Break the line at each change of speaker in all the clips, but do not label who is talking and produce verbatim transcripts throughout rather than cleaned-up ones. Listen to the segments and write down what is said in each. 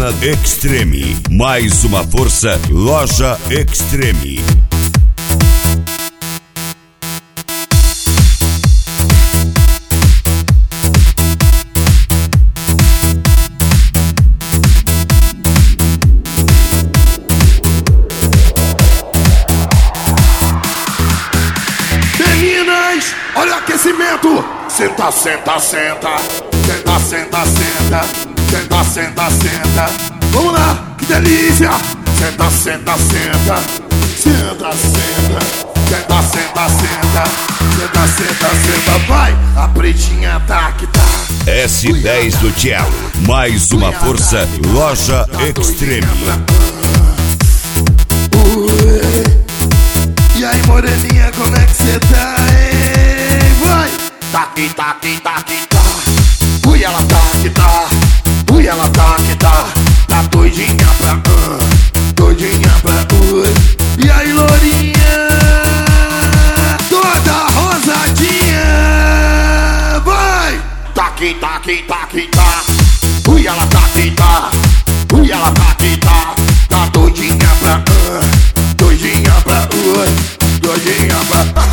Loja Extreme. Mais uma força, Loja Extreme.
Olha o aquecimento! Senta, senta, senta. Senta, senta, senta. Senta, senta, senta. Vamos lá, que delícia! Senta, senta, senta. Senta, senta. Senta, senta, senta. Senta, senta, senta. Vai! A pretinha tá que tá.
S dez do Cielo. Mais uma força, Loja Extreme.
E aí, moreninha, como é que cê tá, hein? Vai! Taqui, taqui, taqui, tá. Ui, ela tá que tá. Ui, ela tá que tá. Tá doidinha pra uh, doidinha pra ui. E aí, lourinha, toda rosadinha. Vai! Taqui, taqui, taqui, tá. Ui, ela tá que tá. Ui, ela tá que tá. Tá doidinha pra uh, doidinha pra ui. Doidinha pra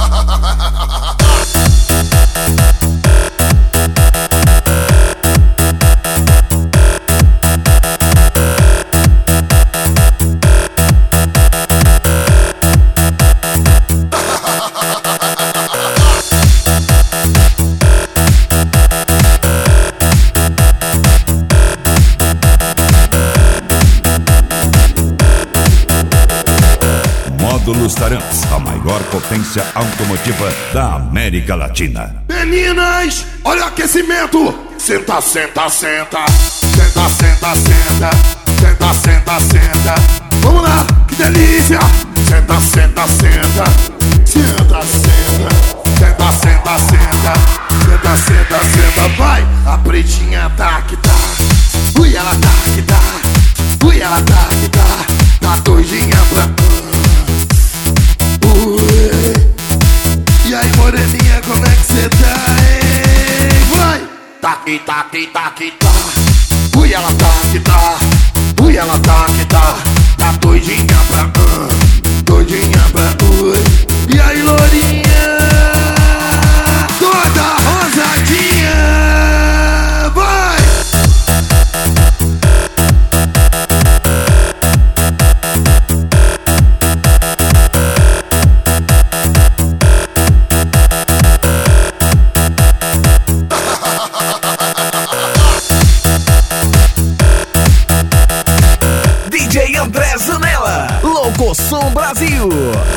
Módulos Tarantos, a maior potência automotiva da América Latina.
Meninas, olha o aquecimento! Senta, senta, senta. Senta, senta, senta. Senta, senta, senta. Vamos lá, que delícia! Senta, senta, senta. Senta, senta. Senta, senta, senta. Senta, senta, senta. Vai! A pretinha tá que tá. Ui, ela tá que tá. Ui, ela tá que tá. Tá doidinha pra... E aí, moreninha, como é que cê tá, hein? Vai! Taqui, taqui, taqui, tá. Ui, ela tá que tá. Ui, ela tá que tá. Tá doidinha pra uh, doidinha pra ui. E aí, lourinha, toda rosadinha. Vai!
D J André Zanella, Louco Som Brasil.